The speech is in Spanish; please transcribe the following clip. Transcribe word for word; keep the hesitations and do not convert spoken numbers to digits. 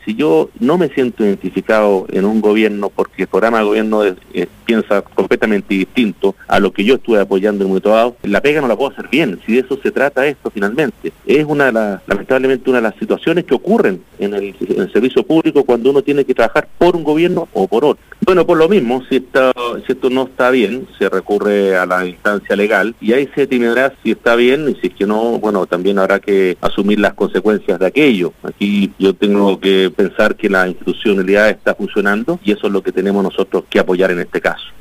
Si yo no me siento identificado en un gobierno porque el programa de gobierno es, es, piensa completamente distinto a lo que yo estuve apoyando en un momento dado, la pega no la puedo hacer bien, si de eso se trata esto finalmente. Es una de las, lamentablemente una de las situaciones que ocurren en el, en el servicio público cuando uno tiene que trabajar por un gobierno o por otro. Bueno, por lo mismo, si, está, si esto no está bien, se recurre a la instancia legal y ahí se determinará si está bien y si es que no, bueno, también habrá que asumir las consecuencias de aquello. Aquí yo tengo que pensar que la institucionalidad está funcionando y eso es lo que tenemos nosotros que apoyar en este caso.